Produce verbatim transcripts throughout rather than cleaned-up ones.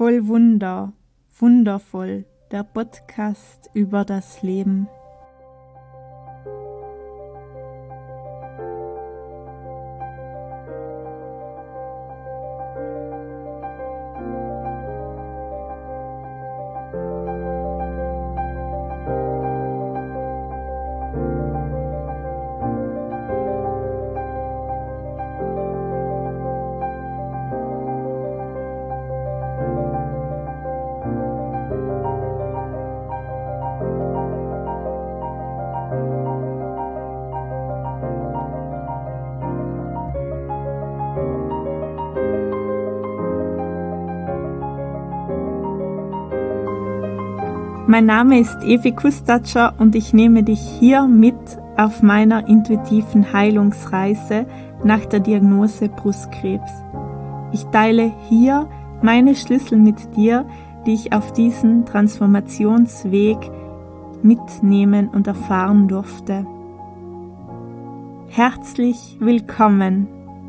Voll Wunder, wundervoll, der Podcast über das Leben. Mein Name ist Evi Kustatscher und ich nehme dich hier mit auf meiner intuitiven Heilungsreise nach der Diagnose Brustkrebs. Ich teile hier meine Schlüssel mit dir, die ich auf diesen Transformationsweg mitnehmen und erfahren durfte. Herzlich willkommen!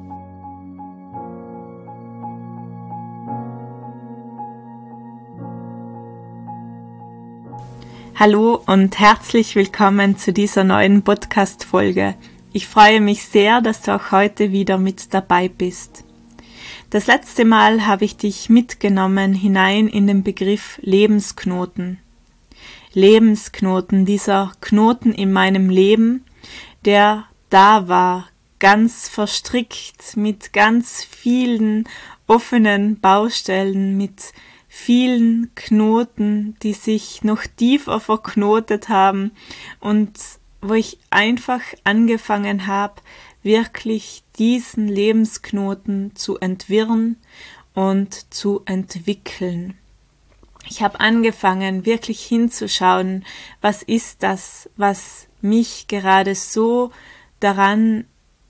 Hallo und herzlich willkommen zu dieser neuen Podcast-Folge. Ich freue mich sehr, dass du auch heute wieder mit dabei bist. Das letzte Mal habe ich dich mitgenommen hinein in den Begriff Lebensknoten. Lebensknoten, dieser Knoten in meinem Leben, der da war, ganz verstrickt mit ganz vielen offenen Baustellen, mit vielen Knoten, die sich noch tiefer verknotet haben und wo ich einfach angefangen habe, wirklich diesen Lebensknoten zu entwirren und zu entwickeln. Ich habe angefangen, wirklich hinzuschauen, was ist das, was mich gerade so daran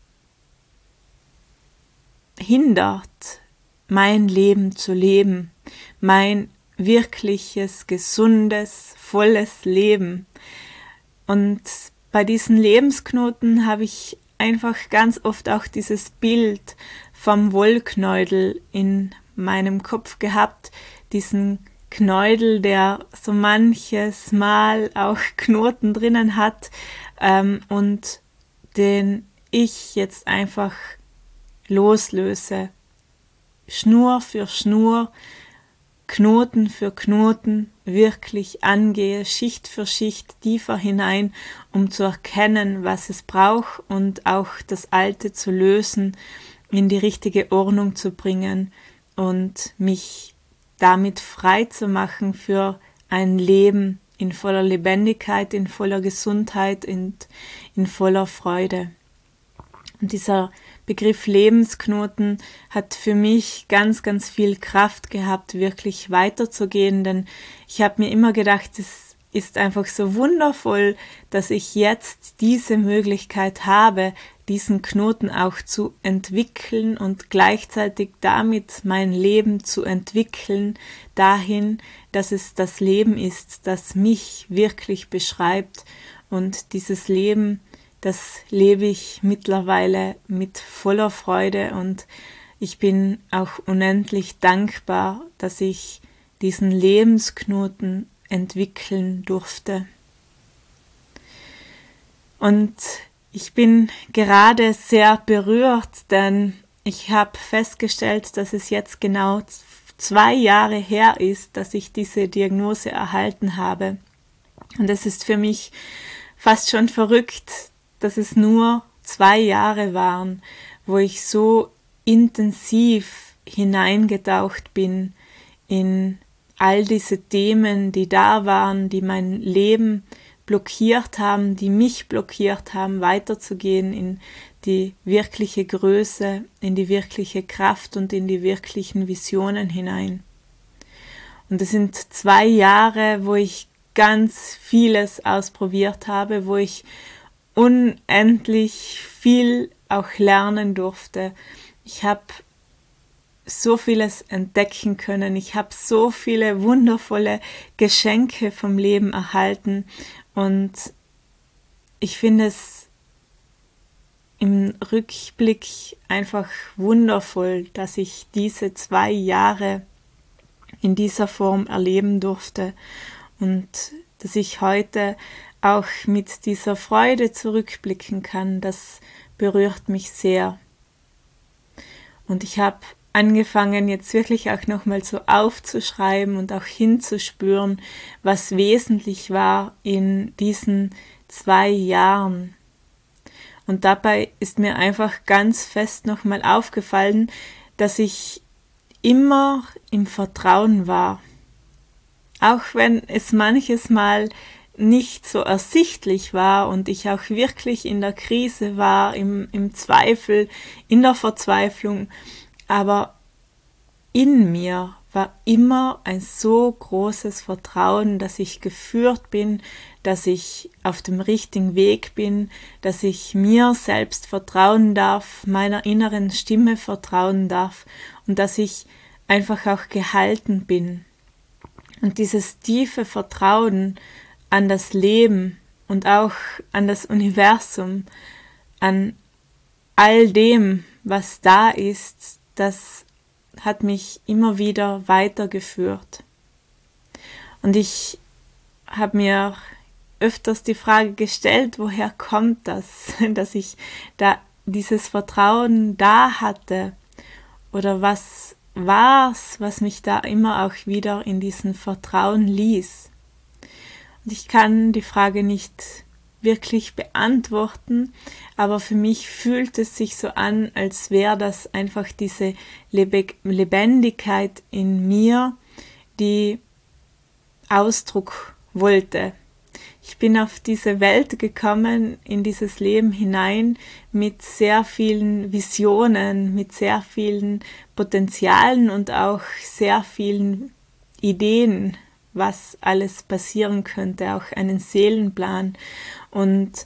hindert, mein Leben zu leben, mein wirkliches, gesundes, volles Leben. Und bei diesen Lebensknoten habe ich einfach ganz oft auch dieses Bild vom Wollknäudel in meinem Kopf gehabt, diesen Knäudel, der so manches Mal auch Knoten drinnen hat ähm, und den ich jetzt einfach loslöse. Schnur für Schnur, Knoten für Knoten wirklich angehe, Schicht für Schicht tiefer hinein, um zu erkennen, was es braucht und auch das Alte zu lösen, in die richtige Ordnung zu bringen und mich damit frei zu machen für ein Leben in voller Lebendigkeit, in voller Gesundheit und in voller Freude. Und dieser Begriff Lebensknoten hat für mich ganz, ganz viel Kraft gehabt, wirklich weiterzugehen, denn ich habe mir immer gedacht, es ist einfach so wundervoll, dass ich jetzt diese Möglichkeit habe, diesen Knoten auch zu entwickeln und gleichzeitig damit mein Leben zu entwickeln, dahin, dass es das Leben ist, das mich wirklich beschreibt und dieses Leben, das lebe ich mittlerweile mit voller Freude und ich bin auch unendlich dankbar, dass ich diesen Lebensknoten entwickeln durfte. Und ich bin gerade sehr berührt, denn ich habe festgestellt, dass es jetzt genau zwei Jahre her ist, dass ich diese Diagnose erhalten habe. Und es ist für mich fast schon verrückt, dass es nur zwei Jahre waren, wo ich so intensiv hineingetaucht bin in all diese Themen, die da waren, die mein Leben blockiert haben, die mich blockiert haben, weiterzugehen in die wirkliche Größe, in die wirkliche Kraft und in die wirklichen Visionen hinein. Und es sind zwei Jahre, wo ich ganz vieles ausprobiert habe, wo ich unendlich viel auch lernen durfte. Ich habe so vieles entdecken können. Ich habe so viele wundervolle Geschenke vom Leben erhalten und ich finde es im Rückblick einfach wundervoll, dass ich diese zwei Jahre in dieser Form erleben durfte und dass ich heute auch mit dieser Freude zurückblicken kann, das berührt mich sehr. Und ich habe angefangen, jetzt wirklich auch nochmal so aufzuschreiben und auch hinzuspüren, was wesentlich war in diesen zwei Jahren. Und dabei ist mir einfach ganz fest nochmal aufgefallen, dass ich immer im Vertrauen war. Auch wenn es manches Mal nicht so ersichtlich war und ich auch wirklich in der Krise war, im, im Zweifel, in der Verzweiflung, aber in mir war immer ein so großes Vertrauen, dass ich geführt bin, dass ich auf dem richtigen Weg bin, dass ich mir selbst vertrauen darf, meiner inneren Stimme vertrauen darf und dass ich einfach auch gehalten bin. Und dieses tiefe Vertrauen an das Leben und auch an das Universum, an all dem, was da ist, das hat mich immer wieder weitergeführt. Und ich habe mir öfters die Frage gestellt, woher kommt das, dass ich da dieses Vertrauen da hatte? Oder was war's, was mich da immer auch wieder in diesen Vertrauen ließ? Und ich kann die Frage nicht wirklich beantworten, aber für mich fühlt es sich so an, als wäre das einfach diese Lebendigkeit in mir, die Ausdruck wollte. Ich bin auf diese Welt gekommen, in dieses Leben hinein, mit sehr vielen Visionen, mit sehr vielen Potenzialen und auch sehr vielen Ideen, was alles passieren könnte, auch einen Seelenplan. Und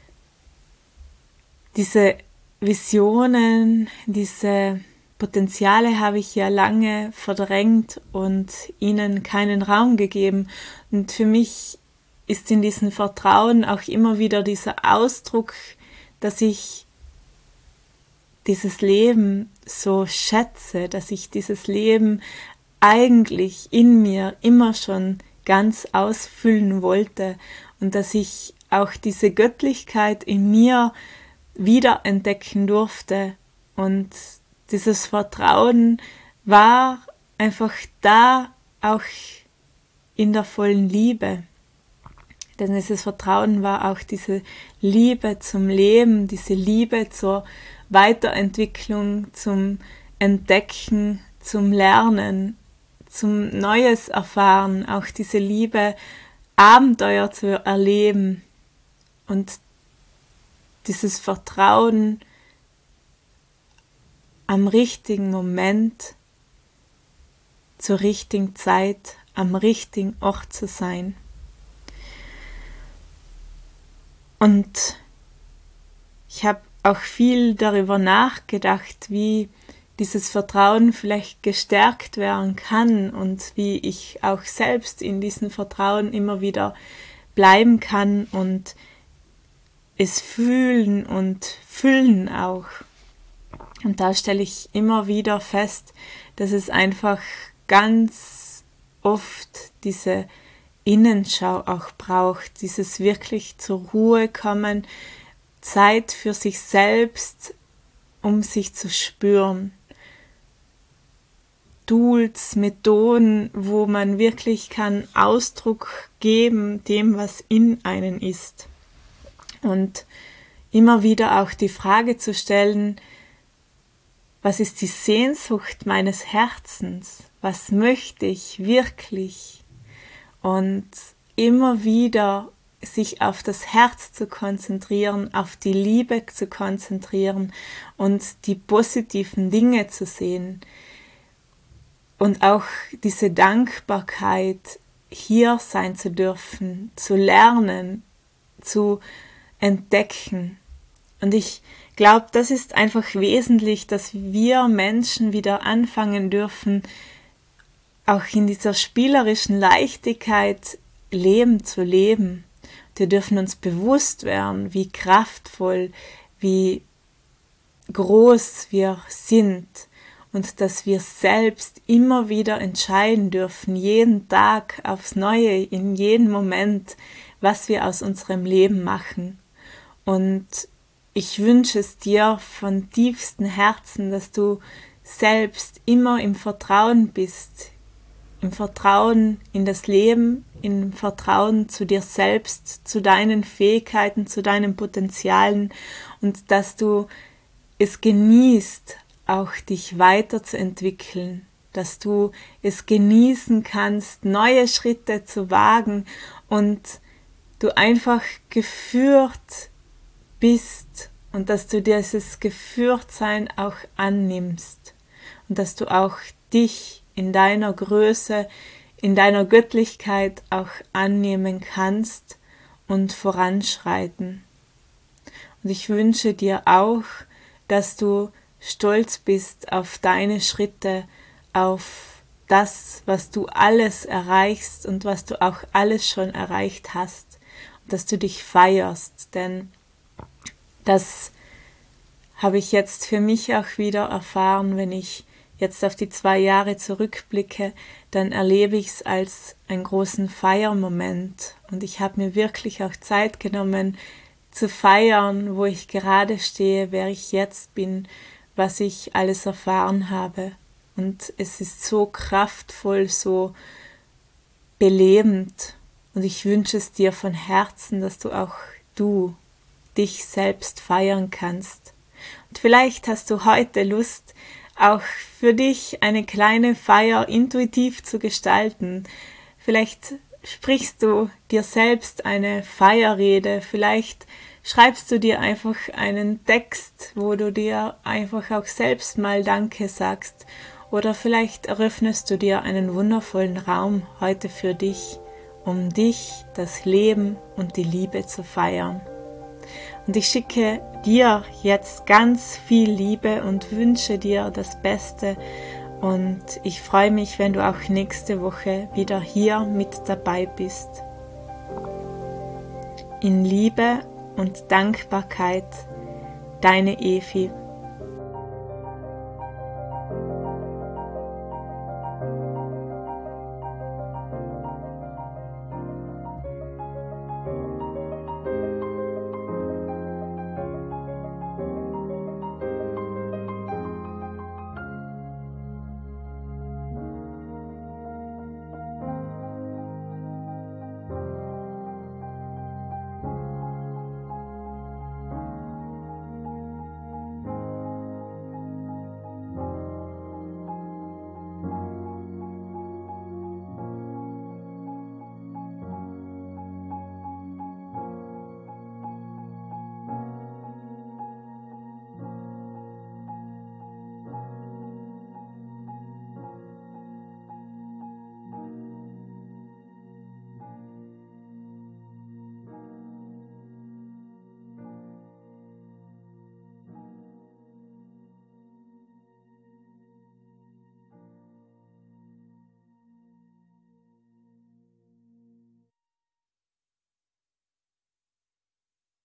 diese Visionen, diese Potenziale habe ich ja lange verdrängt und ihnen keinen Raum gegeben. Und für mich ist in diesem Vertrauen auch immer wieder dieser Ausdruck, dass ich dieses Leben so schätze, dass ich dieses Leben eigentlich in mir immer schon ganz ausfüllen wollte und dass ich auch diese Göttlichkeit in mir wiederentdecken durfte. Und dieses Vertrauen war einfach da, auch in der vollen Liebe. Denn dieses Vertrauen war auch diese Liebe zum Leben, diese Liebe zur Weiterentwicklung, zum Entdecken, zum Lernen, zum Neues erfahren, auch diese Liebe, Abenteuer zu erleben und dieses Vertrauen am richtigen Moment, zur richtigen Zeit, am richtigen Ort zu sein. Und ich habe auch viel darüber nachgedacht, wie dieses Vertrauen vielleicht gestärkt werden kann und wie ich auch selbst in diesem Vertrauen immer wieder bleiben kann und es fühlen und füllen auch. Und da stelle ich immer wieder fest, dass es einfach ganz oft diese Innenschau auch braucht, dieses wirklich zur Ruhe kommen, Zeit für sich selbst, um sich zu spüren. Tools, Methoden, wo man wirklich kann Ausdruck geben dem, was in einen ist. Und immer wieder auch die Frage zu stellen, was ist die Sehnsucht meines Herzens? Was möchte ich wirklich? Und immer wieder sich auf das Herz zu konzentrieren, auf die Liebe zu konzentrieren und die positiven Dinge zu sehen. Und auch diese Dankbarkeit, hier sein zu dürfen, zu lernen, zu entdecken. Und ich glaube, das ist einfach wesentlich, dass wir Menschen wieder anfangen dürfen, auch in dieser spielerischen Leichtigkeit Leben zu leben. Wir dürfen uns bewusst werden, wie kraftvoll, wie groß wir sind und dass wir selbst immer wieder entscheiden dürfen, jeden Tag aufs Neue, in jedem Moment, was wir aus unserem Leben machen. Und ich wünsche es dir von tiefstem Herzen, dass du selbst immer im Vertrauen bist, im Vertrauen in das Leben, im Vertrauen zu dir selbst, zu deinen Fähigkeiten, zu deinen Potenzialen und dass du es genießt, auch dich weiterzuentwickeln, dass du es genießen kannst, neue Schritte zu wagen und du einfach geführt bist und dass du dieses Geführtsein auch annimmst und dass du auch dich in deiner Größe, in deiner Göttlichkeit auch annehmen kannst und voranschreiten. Und ich wünsche dir auch, dass du stolz bist auf deine Schritte, auf das, was du alles erreichst und was du auch alles schon erreicht hast. Und dass du dich feierst, denn das habe ich jetzt für mich auch wieder erfahren, wenn ich jetzt auf die zwei Jahre zurückblicke, dann erlebe ich es als einen großen Feiermoment. Und ich habe mir wirklich auch Zeit genommen, zu feiern, wo ich gerade stehe, wer ich jetzt bin, was ich alles erfahren habe. Und es ist so kraftvoll, so belebend. Und ich wünsche es dir von Herzen, dass du auch du dich selbst feiern kannst. Und vielleicht hast du heute Lust, auch für dich eine kleine Feier intuitiv zu gestalten. Vielleicht sprichst du dir selbst eine Feierrede, vielleicht schreibst du dir einfach einen Text, wo du dir einfach auch selbst mal Danke sagst, oder vielleicht eröffnest du dir einen wundervollen Raum heute für dich, um dich, das Leben und die Liebe zu feiern. Und ich schicke dir jetzt ganz viel Liebe und wünsche dir das Beste. Und ich freue mich, wenn du auch nächste Woche wieder hier mit dabei bist. In Liebe und Dankbarkeit, deine Evi.